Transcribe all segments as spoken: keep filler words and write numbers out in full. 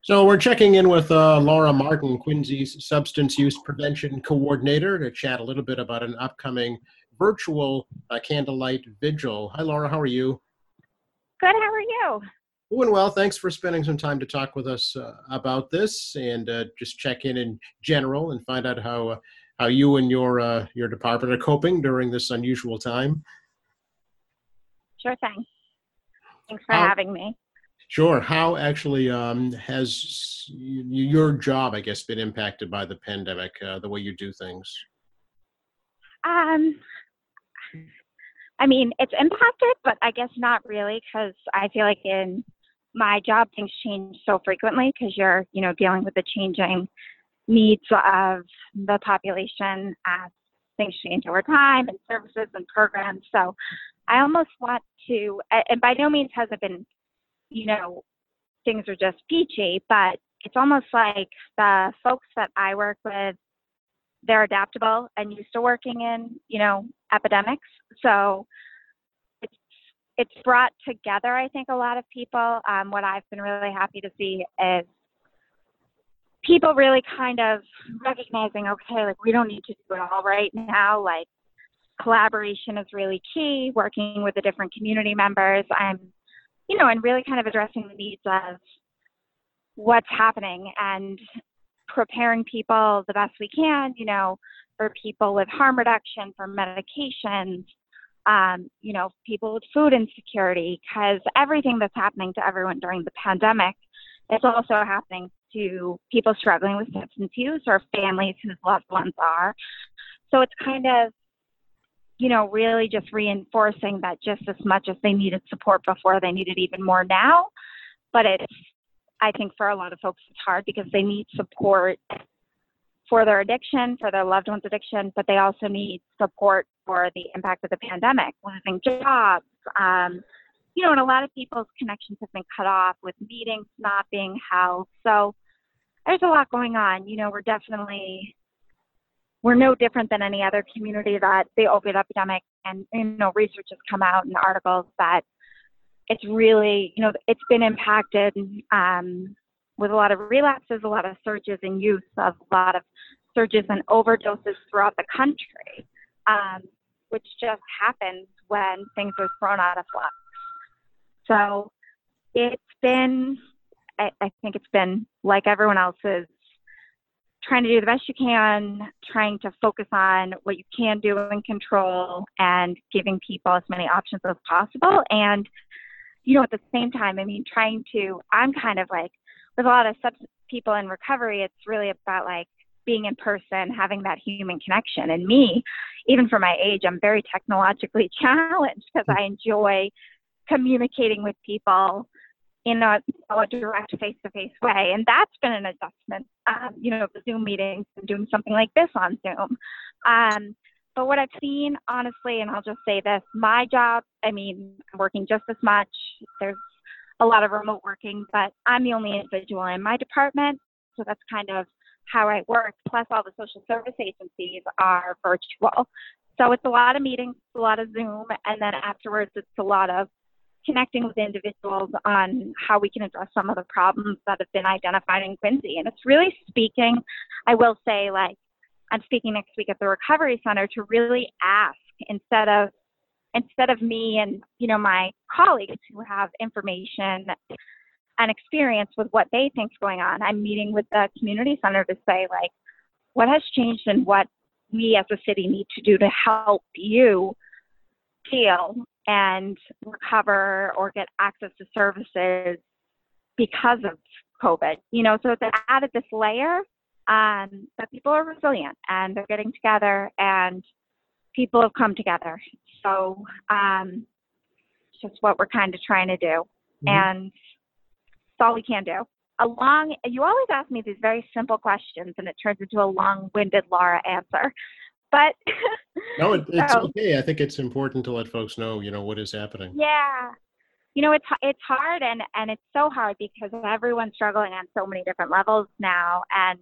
So we're checking in with uh, Laura Martin, Quincy's Substance Use Prevention Coordinator, to chat a little bit about an upcoming virtual uh, candlelight vigil. Hi, Laura. How are you? Good. How are you? Doing well. Thanks for spending some time to talk with us uh, about this, and uh, just check in in general and find out how uh, how you and your uh, your department are coping during this unusual time. Sure thing. Thanks for How having me. Sure. How actually um, has y- your job, I guess, been impacted by the pandemic, uh, the way you do things? Um, I mean, it's impacted, but I guess not really because I feel like in my job things change so frequently because you're, you know, dealing with the changing needs of the population as things change over time and services and programs. So I almost want to, a- and by no means has it been, you know, things are just peachy, but it's almost like the folks that I work with, they're adaptable and used to working in, you know, epidemics. So it's it's brought together, I think, a lot of people. Um, what I've been really happy to see is people really kind of recognizing, okay, like we don't need to do it all right now. Like collaboration is really key. Working with the different community members, I'm, you know, and really kind of addressing the needs of what's happening and preparing people the best we can, you know, for people with harm reduction, for medications, um, you know, people with food insecurity, because everything that's happening to everyone during the pandemic is also happening to people struggling with substance use or families whose loved ones are. So it's kind of, you know, really just reinforcing that just as much as they needed support before, they need it even more now. But it's, I think for a lot of folks, it's hard because they need support for their addiction, for their loved one's addiction, but they also need support for the impact of the pandemic, losing jobs. Um, you know, and a lot of people's connections have been cut off with meetings not being held. So there's a lot going on. You know, we're definitely, we're no different than any other community that the opioid epidemic and, you know, research has come out in articles that it's really, you know, it's been impacted um, with a lot of relapses, a lot of surges in use, of a lot of surges and overdoses throughout the country, um, which just happens when things are thrown out of flux. So it's been, I, I think it's been like everyone else's, trying to do the best you can, trying to focus on what you can do and control, and giving people as many options as possible. And you know, at the same time, I mean, trying to, I'm kind of like, with a lot of substance people in recovery, it's really about like being in person, having that human connection. And me, even for my age, I'm very technologically challenged because I enjoy communicating with people in a, a direct face-to-face way. And that's been an adjustment, um, you know, the Zoom meetings and doing something like this on Zoom. Um, But what I've seen, honestly, and I'll just say this, my job, I mean, I'm working just as much. There's a lot of remote working, but I'm the only individual in my department. So that's kind of how I work. Plus, all the social service agencies are virtual. So it's a lot of meetings, a lot of Zoom, and then afterwards, it's a lot of connecting with individuals on how we can address some of the problems that have been identified in Quincy. And it's really speaking, I will say, like, I'm speaking next week at the Recovery Center to really ask instead of instead of me and, you know, my colleagues who have information and experience with what they think is going on. I'm meeting with the community center to say, like, what has changed and what we as a city need to do to help you heal and recover or get access to services because of COVID. You know, so it's added this layer. Um, but people are resilient and they're getting together and people have come together. So um, it's just what we're kind of trying to do. Mm-hmm. And it's all we can do. A long, you always ask me these very simple questions and it turns into a long-winded Laura answer. But no, it, it's so, okay. I think it's important to let folks know, you know, what is happening. Yeah. You know, it's it's hard and, and it's so hard because everyone's struggling on so many different levels now. And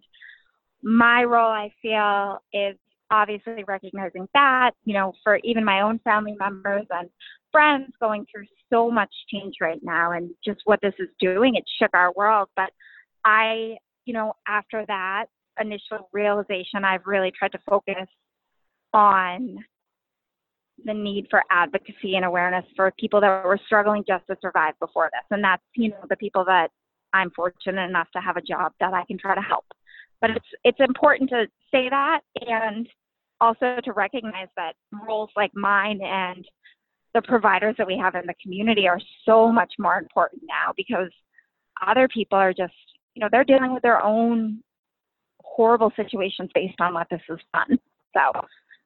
my role, I feel, is obviously recognizing that, you know, for even my own family members and friends going through so much change right now and just what this is doing, it shook our world. But I, you know, after that initial realization, I've really tried to focus on the need for advocacy and awareness for people that were struggling just to survive before this. And that's, you know, the people that I'm fortunate enough to have a job that I can try to help. But it's it's important to say that, and also to recognize that roles like mine and the providers that we have in the community are so much more important now, because other people are just, you know, they're dealing with their own horrible situations based on what this has done. So,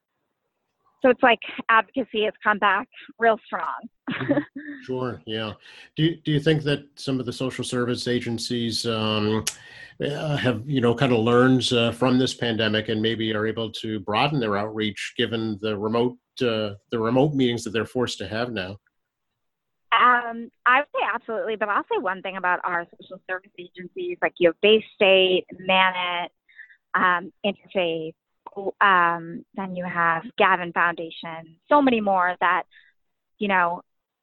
so it's like advocacy has come back real strong. Sure. Yeah. Do you, do you think that some of the social service agencies um, uh, have, you know, kind of learned uh, from this pandemic and maybe are able to broaden their outreach given the remote uh, the remote meetings that they're forced to have now? Um, I would say absolutely, but I'll say one thing about our social service agencies, like you have Bay State, Manet, um, Interfaith, um, then you have Gavin Foundation, so many more that, you know,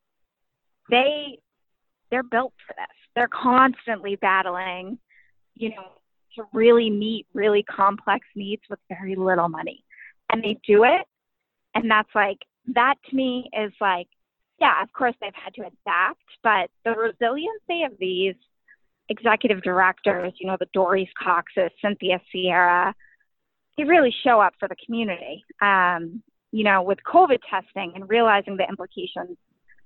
they, they're built for this. They're constantly battling, you know, to really meet really complex needs with very little money. And they do it. And that's like, that to me is like, yeah, of course they've had to adapt, but the resiliency of these executive directors, you know, the Doris Coxes, Cynthia Sierra, they really show up for the community. Um, you know, with COVID testing and realizing the implications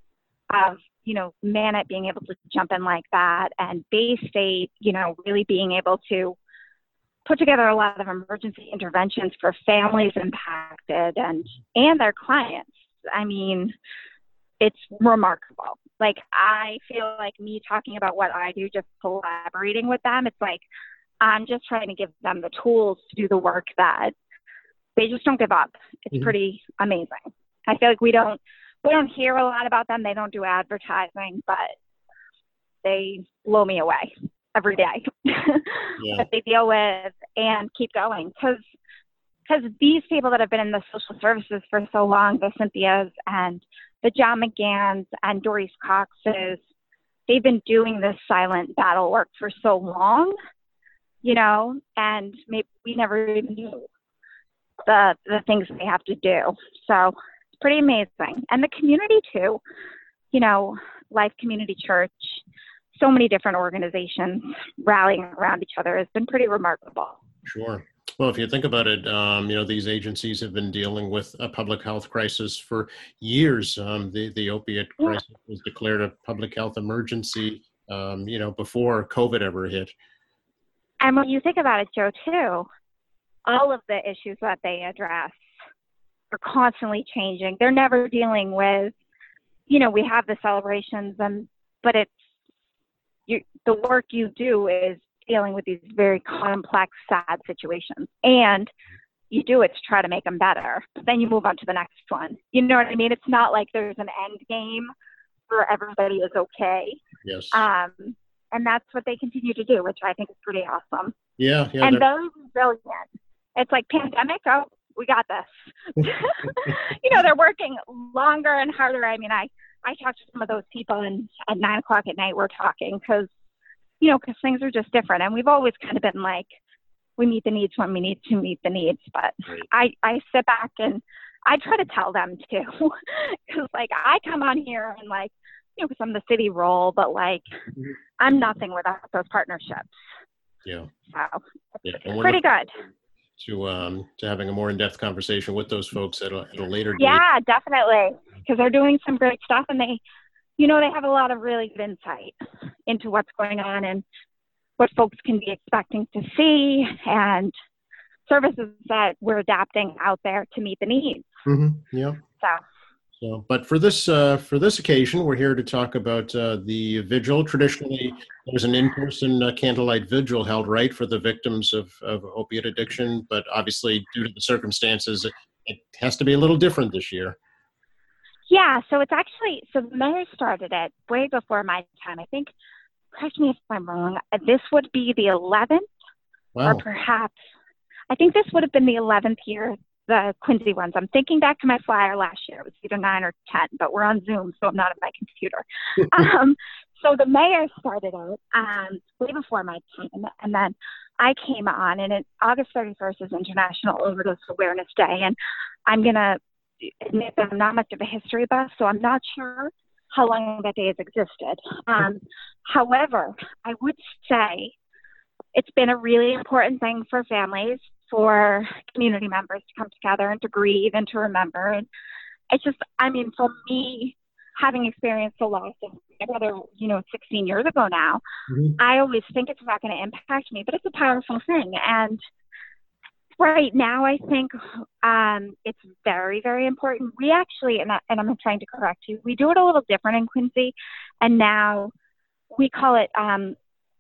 of, you know, Manet being able to jump in like that, and Bay State, you know, really being able to put together a lot of emergency interventions for families impacted and, and their clients. I mean, it's remarkable. Like, I feel like me talking about what I do, just collaborating with them, it's like, I'm just trying to give them the tools to do the work that they just don't give up. It's mm-hmm. pretty amazing. I feel like we don't, we don't hear a lot about them. They don't do advertising, but they blow me away every day yeah. that they deal with and keep going. Cause, cause these people that have been in the social services for so long, the Cynthias and the John McGanns and Doris Coxes, they've been doing this silent battle work for so long, you know, and maybe we never even knew the the things they have to do. So it's pretty amazing. And the community too, you know, Life Community Church, so many different organizations rallying around each other has been pretty remarkable. Sure. Well, if you think about it, um, you know, these agencies have been dealing with a public health crisis for years. Um, the, the opiate yeah. crisis was declared a public health emergency, um, you know, before COVID ever hit. And when you think about it, Joe, too, all of the issues that they address are constantly changing. They're never dealing with, you know, we have the celebrations, and but it's you, the work you do is dealing with these very complex, sad situations. And you do it to try to make them better. But then you move on to the next one. You know what I mean? It's not like there's an end game where everybody is okay. Yes. Um, and that's what they continue to do, which I think is pretty awesome. Yeah. yeah and very resilient. It's like pandemic, oh, we got this. You know, they're working longer and harder. I mean, I, I talked to some of those people, and at nine o'clock at night, we're talking because, you know, because things are just different. And we've always kind of been like, we meet the needs when we need to meet the needs. But right. I, I sit back and I try to tell them too, because like I come on here and like, you know, because I'm the city role, but like mm-hmm. I'm nothing without those partnerships. Yeah. So yeah. it's pretty good. To um to having a more in-depth conversation with those folks at a, at a later date. Yeah, definitely, because they're doing some great stuff, and they, you know, they have a lot of really good insight into what's going on and what folks can be expecting to see, and services that we're adapting out there to meet the needs. Mm-hmm. Yeah. So. So, but for this uh, for this occasion, we're here to talk about uh, the vigil. Traditionally, there's an in-person uh, candlelight vigil held, right, for the victims of, of opiate addiction. But obviously, due to the circumstances, it, it has to be a little different this year. Yeah. So it's actually so the mayor started it way before my time. I think. Correct me if I'm wrong. This would be the eleventh, wow. or perhaps I think this would have been the eleventh year. The Quincy ones. I'm thinking back to my flyer last year. It was either nine or ten, but we're on Zoom, so I'm not at my computer. um, So the mayor started out um, way before my time, and then I came on, and it, August thirty-first is International Overdose Awareness Day, and I'm going to admit that I'm not much of a history buff, so I'm not sure how long that day has existed. Um, however, I would say it's been a really important thing for families, for community members to come together and to grieve and to remember. And it's just, I mean, for me, having experienced the loss of my brother, you know, sixteen years ago now, mm-hmm. I always think it's not going to impact me, but it's a powerful thing. And right now, I think um, it's very, very important. We actually, and, I, and I'm trying to correct you, we do it a little different in Quincy. And now we call it um,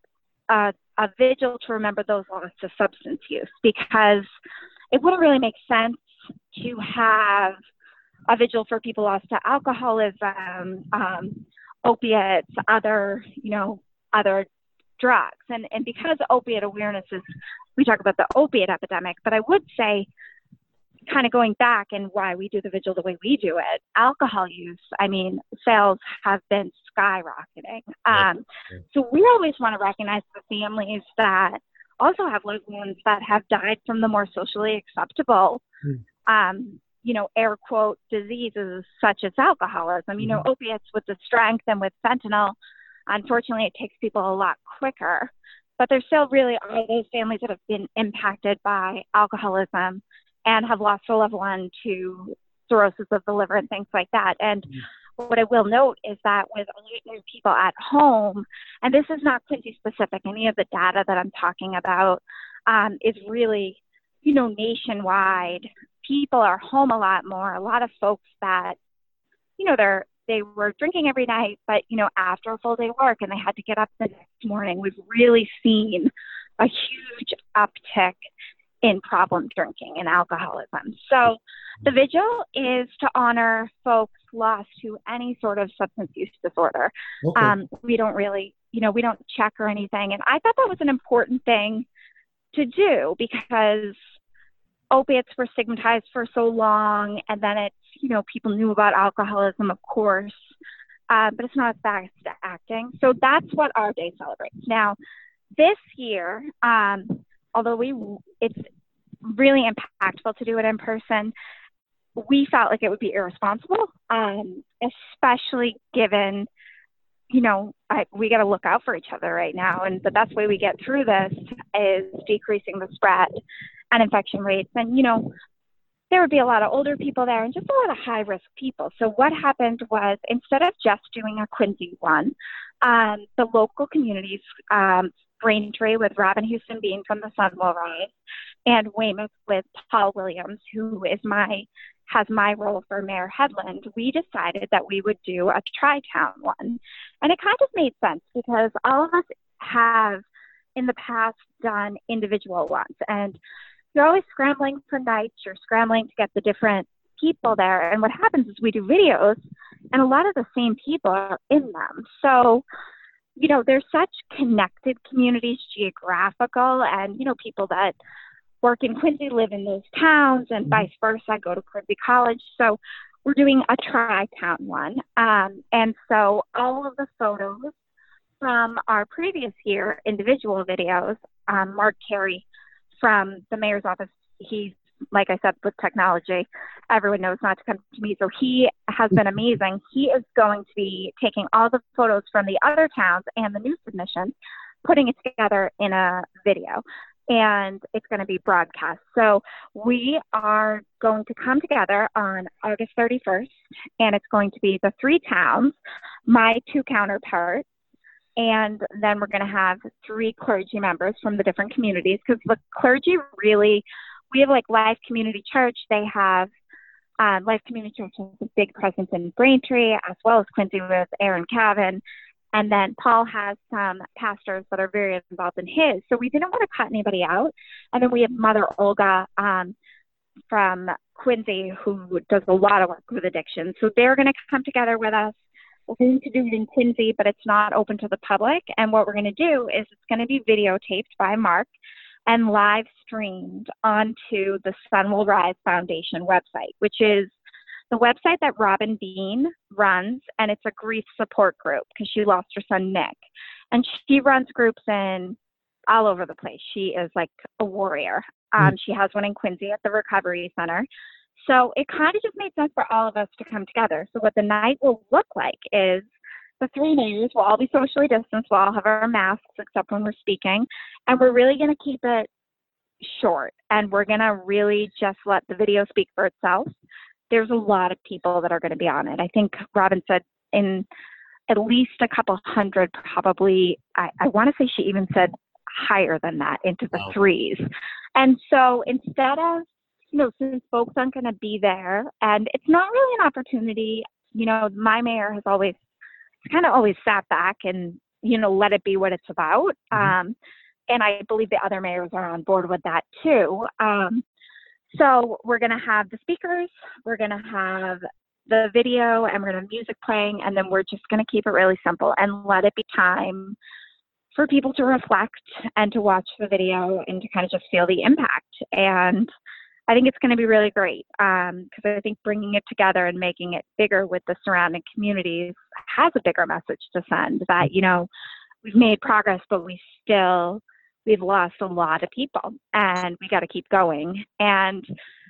a, a vigil to remember those lost to substance use, because it wouldn't really make sense to have a vigil for people lost to alcoholism, um, opiates, other, you know, other drugs. And, and because opiate awareness is, we talk about the opiate epidemic, but I would say, kind of going back and why we do the vigil the way we do it, alcohol use, I mean, sales have been skyrocketing. Um, so we always want to recognize the families that also have loved ones that have died from the more socially acceptable, mm. um, you know, air quote, diseases such as alcoholism. You know, mm-hmm. opiates with the strength and with fentanyl, unfortunately, it takes people a lot quicker. But there still really are those families that have been impacted by alcoholism and have lost a loved one to cirrhosis of the liver and things like that. And mm-hmm. what I will note is that with people at home, and this is not Quincy specific, any of the data that I'm talking about um, is really, you know, nationwide. People are home a lot more. A lot of folks that, you know, they're, they were drinking every night, but, you know, after a full day of work and they had to get up the next morning, we've really seen a huge uptick in problem drinking and alcoholism. So the vigil is to honor folks lost to any sort of substance use disorder. Okay. Um, we don't really, you know, we don't check or anything. And I thought that was an important thing to do because opiates were stigmatized for so long, and then it's, you know, people knew about alcoholism, of course, uh, but it's not as fast acting. So that's what our day celebrates. Now, this year, um, although we, it's really impactful to do it in person, we felt like it would be irresponsible, um, especially given, you know, I, we got to look out for each other right now. And the best way we get through this is decreasing the spread and infection rates. And, you know, there would be a lot of older people there and just a lot of high risk people. So what happened was, instead of just doing a Quincy one, um, the local communities, um, Braintree with Robin Houston Bean from the Sun Will Rise, and Weymouth with Paul Williams, who is my has my role for Mayor Headland, we decided that we would do a tri-town one. And it kind of made sense because all of us have in the past done individual ones. And you're always scrambling for nights, you're scrambling to get the different people there. And what happens is we do videos and a lot of the same people are in them. So, you know, there's such connected communities, geographical, and, you know, people that work in Quincy live in those towns and vice versa, go to Quincy College. So we're doing a tri-town one. Um, and so all of the photos from our previous year individual videos, um, Mark Carey from the mayor's office, he's, like I said, with technology, everyone knows not to come to me. So he has been amazing. He is going to be taking all the photos from the other towns and the new submissions, putting it together in a video. And it's going to be broadcast. So we are going to come together on August thirty-first, and it's going to be the three towns, my two counterparts, and then we're going to have three clergy members from the different communities, because the clergy really, we have like Life Community Church. They have um, Life Community Church has a big presence in Braintree, as well as Quincy with Aaron Cavan. And then Paul has some pastors that are very involved in his. So we didn't want to cut anybody out. And then we have Mother Olga um, from Quincy, who does a lot of work with addiction. So they're going to come together with us. We're going to do it in Quincy, but it's not open to the public. And what we're going to do is it's going to be videotaped by Mark and live streamed onto the Sun Will Rise Foundation website, which is the website that Robin Bean runs, and it's a grief support group because she lost her son, Nick. And she runs groups in all over the place. She is like a warrior. Um, mm. She has one in Quincy at the Recovery Center. So it kind of just made sense for all of us to come together. So what the night will look like is the three mayors will all be socially distanced. We'll all have our masks except when we're speaking. And we're really going to keep it short. And we're going to really just let the video speak for itself. There's a lot of people that are going to be on it. I think Robin said in at least a couple hundred, probably, I, I want to say she even said higher than that, into the wow. threes. And so instead of, you know, since folks aren't going to be there, and it's not really an opportunity, you know, my mayor has always kind of always sat back and, you know, let it be what it's about. Mm-hmm. Um, and I believe the other mayors are on board with that too. Um, so we're going to have the speakers, we're going to have the video, and we're going to have music playing, and then we're just going to keep it really simple and let it be time for people to reflect and to watch the video and to kind of just feel the impact. And I think it's going to be really great because um, I think bringing it together and making it bigger with the surrounding communities has a bigger message to send that, you know, we've made progress, but we still, we've lost a lot of people and we got to keep going. And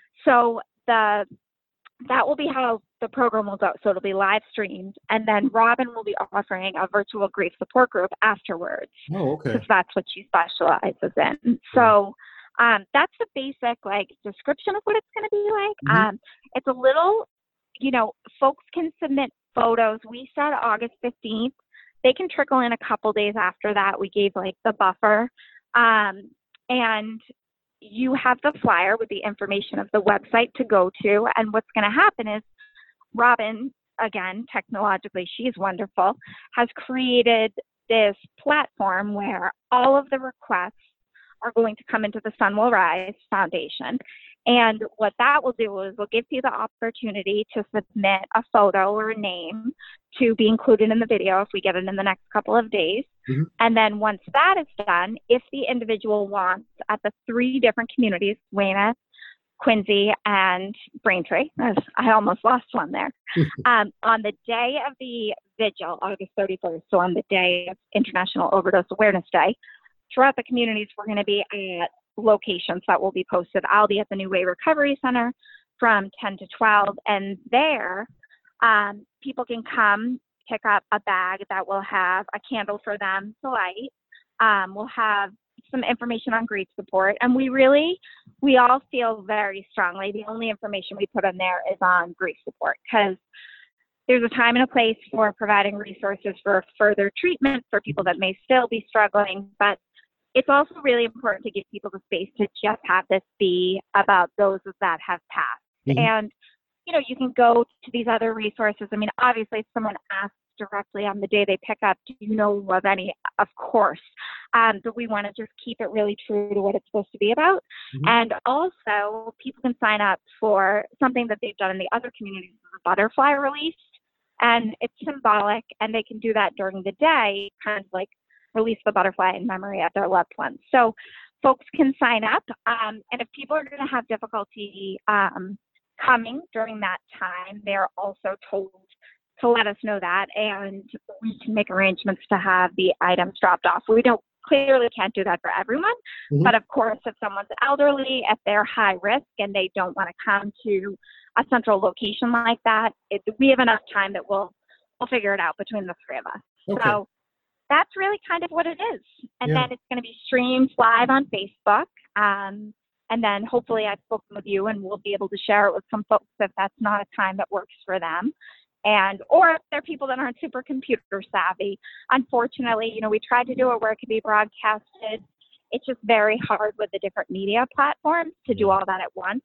so the, that will be how the program will go. So it'll be live streamed, and then Robin will be offering a virtual grief support group afterwards. Oh, okay. Because that's what she specializes in. So Um, that's the basic like description of what it's going to be like. Mm-hmm. Um, it's a little, you know, folks can submit photos. We said August fifteenth. They can trickle in a couple days after that. We gave like the buffer. Um, and you have the flyer with the information of the website to go to. And what's going to happen is Robin, again, technologically, she's wonderful, has created this platform where all of the requests are going to come into the Sun Will Rise Foundation. And what that will do is we'll give you the opportunity to submit a photo or a name to be included in the video if we get it in the next couple of days. Mm-hmm. And then once that is done, if the individual wants at the three different communities, Weymouth, Quincy, and Braintree, I almost lost one there, um, on the day of the vigil, August thirty-first, so on the day of International Overdose Awareness Day, throughout the communities, we're going to be at locations that will be posted. I'll be at the New Way Recovery Center from ten to twelve, and there um, people can come pick up a bag that will have a candle for them to light. Um, we'll have some information on grief support, and we really, we all feel very strongly the only information we put on there is on grief support, because there's a time and a place for providing resources for further treatment for people that may still be struggling, but it's also really important to give people the space to just have this be about those that have passed. Mm-hmm. And, you know, you can go to these other resources. I mean, obviously, if someone asks directly on the day they pick up, do you know of any? Of course. Um, but we want to just keep it really true to what it's supposed to be about. Mm-hmm. And also, people can sign up for something that they've done in the other communities, a butterfly release. And it's symbolic, and they can do that during the day, kind of like release the butterfly in memory of their loved ones. So folks can sign up. Um, and if people are going to have difficulty um, coming during that time, they're also told to let us know that, and we can make arrangements to have the items dropped off. We don't clearly can't do that for everyone, mm-hmm. but of course, if someone's elderly, if they're high risk and they don't want to come to a central location like that, it, we have enough time that we'll we'll figure it out between the three of us. Okay. So that's really kind of what it is. And yeah. then it's going to be streamed live on Facebook. Um, and then hopefully I've spoken with you and we'll be able to share it with some folks if that's not a time that works for them. And, or if they're people that aren't super computer savvy. Unfortunately, you know, we tried to do it where it could be broadcasted. It's just very hard with the different media platforms to do all that at once.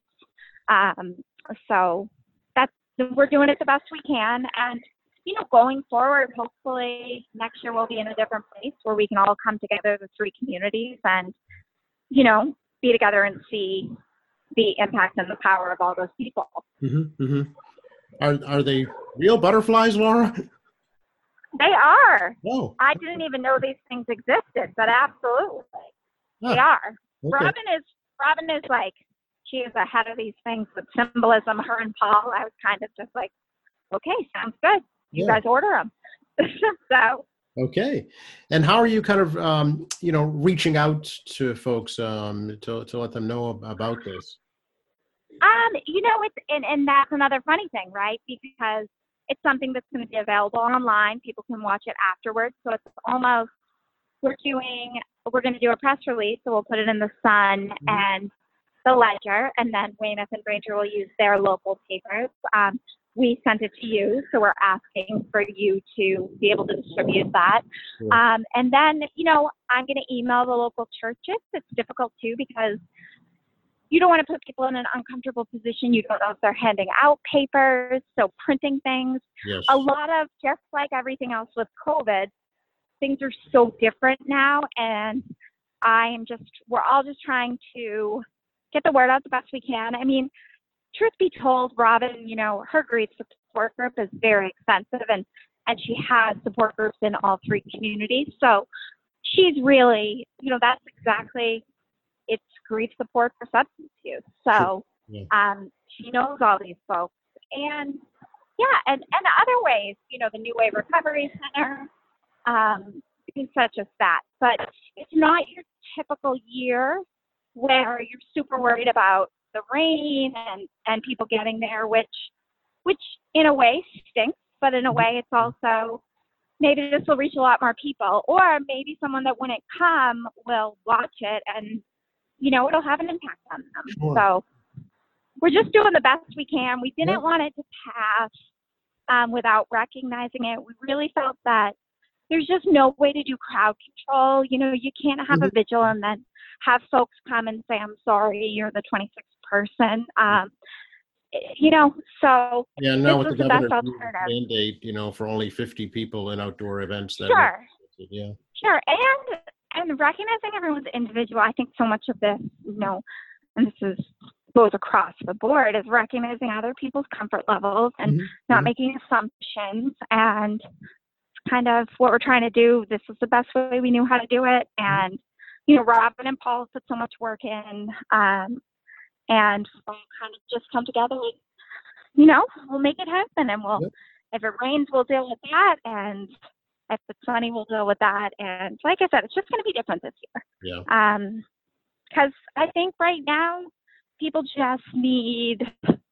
Um, so that's, we're doing it the best we can. And, you know, going forward, hopefully next year we'll be in a different place where we can all come together, the three communities, and, you know, be together and see the impact and the power of all those people. Mm-hmm, mm-hmm. Are are they real butterflies, Laura? They are. Oh. I didn't even know these things existed, but absolutely, ah, they are. Okay. Robin is Robin is like, she is ahead of these things with symbolism, her and Paul. I was kind of just like, okay, sounds good. You Yeah. guys order them. So, Okay. And how are you kind of, um, you know, reaching out to folks um, to, to let them know ab- about this? um, you know, it's, and, and that's another funny thing, right? Because it's something that's going to be available online. People can watch it afterwards. So it's almost, we're doing, we're going to do a press release. So we'll put it in the Sun Mhm. and the Ledger, and then Weymouth and Granger will use their local papers. Um, we sent it to you, so we're asking for you to be able to distribute that. Sure. Um, and then, you know, I'm going to email the local churches. It's difficult too because you don't want to put people in an uncomfortable position. You don't know if they're handing out papers, so printing things. Yes. A lot of, just like everything else with COVID, things are so different now, and I am just, we're all just trying to get the word out the best we can. I mean, truth be told, Robin, you know, her grief support group is very expensive, and, and she has support groups in all three communities. So she's really, you know, that's exactly, it's grief support for substance use. So Yeah. um, she knows all these folks. And yeah, and, and other ways, you know, the New Wave Recovery Center, um, things such as that. But it's not your typical year where you're super worried about the rain and, and people getting there, which, which in a way stinks, but in a way it's also, maybe this will reach a lot more people, or maybe someone that wouldn't come will watch it and, you know, it'll have an impact on them. Sure. So we're just doing the best we can. We didn't Yeah. want it to pass um, without recognizing it. We really felt that there's just no way to do crowd control. You know, you can't have a vigil and then have folks come and say, I'm sorry, you're the twenty-sixth person. Um, you know, so Yeah, now this with the was the best governor's alternative. mandate, you know, for only fifty people in outdoor events. That Sure, makes- yeah. sure. And and recognizing everyone's individual, I think so much of this, you know, and this is goes across the board, is recognizing other people's comfort levels and Mhm. not Mhm. making assumptions, and kind of what we're trying to do. This is the best way we knew how to do it. And, you know, Robin and Paul put so much work in, um, and we'll kind of just come together and, you know, we'll make it happen. And we'll, Yep. if it rains, we'll deal with that. And if it's sunny, we'll deal with that. And like I said, it's just going to be different this year. Yeah. Um, because I think right now people just need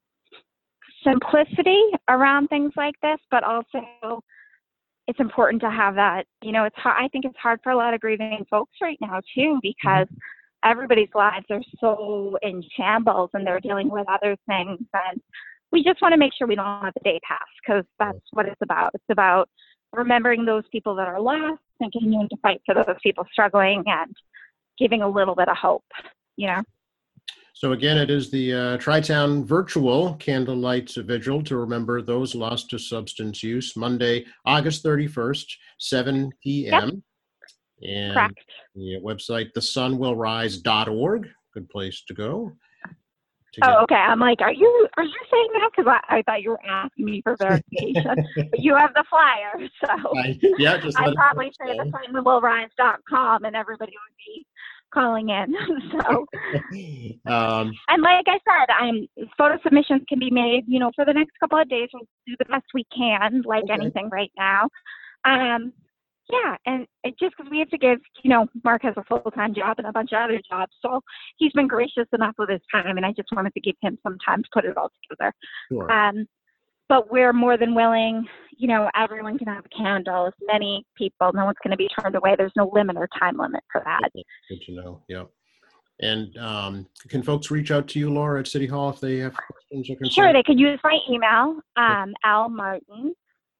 simplicity around things like this, but also it's important to have that, you know, it's hard, I think it's hard for a lot of grieving folks right now too, because everybody's lives are so in shambles and they're dealing with other things. And we just want to make sure we don't let the day pass, because that's what it's about. It's about remembering those people that are lost and continuing to fight for those people struggling and giving a little bit of hope, you know. So again, it is the uh, Tri-Town virtual candlelight vigil to remember those lost to substance use, Monday, August thirty-first, seven p.m. Yep. And correct. The website, the sun will rise dot org, good place to go. To oh, get- okay. I'm like, are you are you saying that? Because I, I thought you were asking me for verification. But you have the flyer, so I, yeah, just I'd let probably us say know. the sun will rise dot com and everybody would be calling in. So, um, and like I said, I'm photo submissions can be made, you know, for the next couple of days. We'll do the best we can, like Okay. anything right now. Um, yeah, and it just because we have to give, you know, Mark has a full-time job and a bunch of other jobs, so he's been gracious enough with his time, and I just wanted to give him some time to put it all together. sure. Um, but we're more than willing, you know, everyone can have a candle, as many people, no one's going to be turned away. There's no limit or time limit for that. Okay, good to know. Yeah. And um, can folks reach out to you, Laura, at City Hall if they have questions or concerns? Sure, they could use my email, um, Al Martin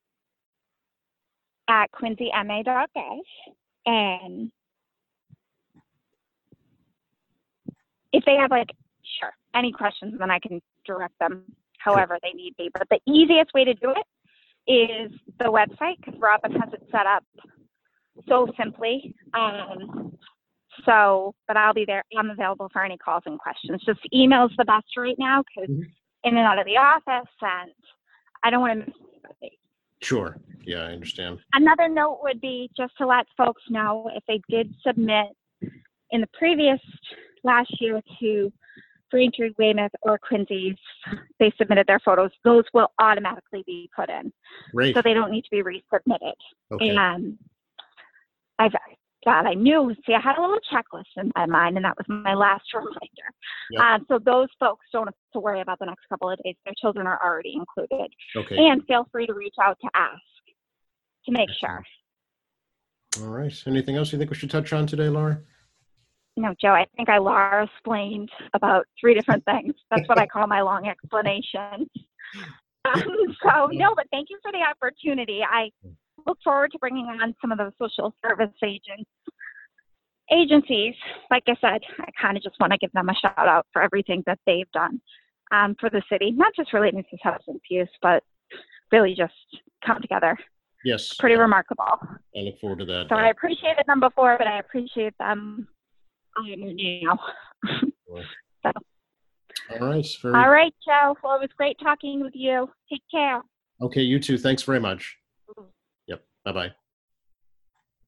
at quincy m a dot gov, and if they have, like, sure, any questions, then I can direct them however they need be. But the easiest way to do it is the website, because Robin has it set up so simply. Um, so, but I'll be there. I'm available for any calls and questions. Just email's the best right now, because Mhm. in and out of the office, and I don't want to miss anybody. Sure. Yeah, I understand. Another note would be just to let folks know if they did submit in the previous last year to Braintree, Weymouth, or Quincy's, they submitted their photos, those will automatically be put in. Great. So they don't need to be resubmitted. Okay. And I've, God, I knew, see, I had a little checklist in my mind, and that was my last reminder. Yep. Um, so those folks don't have to worry about the next couple of days. Their children are already included. Okay. And feel free to reach out to ask to make sure. All right. Anything else you think we should touch on today, Laura? No, Joe, I think I Laura explained about three different things. That's what I call my long explanation. Um, so, no, but thank you for the opportunity. I look forward to bringing on some of those social service agents, agencies. Like I said, I kind of just want to give them a shout out for everything that they've done um, for the city, not just relating to substance use, but really just come together. Yes. Pretty remarkable. I look forward to that. So I appreciated them before, but I appreciate them now. So. All right. Very All right, Joe. Well, it was great talking with you. Take care. Okay, you too. Thanks very much. Yep. Bye-bye.